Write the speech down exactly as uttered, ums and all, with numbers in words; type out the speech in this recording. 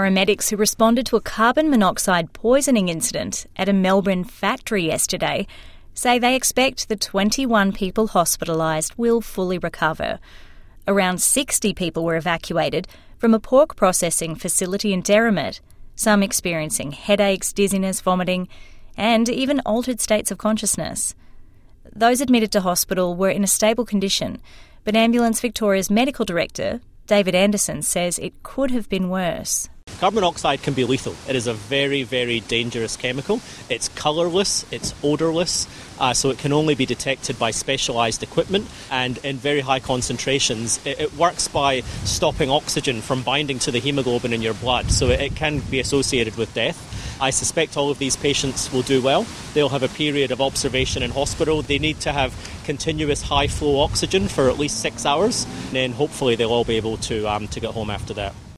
paramedics who responded to a carbon monoxide poisoning incident at a Melbourne factory yesterday say they expect the twenty-one people hospitalised will fully recover. Around sixty people were evacuated from a pork processing facility in Derrimut, some experiencing headaches, dizziness, vomiting, and even altered states of consciousness. Those admitted to hospital were in a stable condition, but Ambulance Victoria's medical director, David Anderson, says it could have been worse. Carbon monoxide can be lethal. It is a very, very dangerous chemical. It's colourless, it's odourless, uh, so it can only be detected by specialised equipment, and in very high concentrations it, it works by stopping oxygen from binding to the haemoglobin in your blood, so it, it can be associated with death. I suspect all of these patients will do well. They'll have a period of observation in hospital. They need to have continuous high flow oxygen for at least six hours, and then hopefully they'll all be able to, um, to get home after that.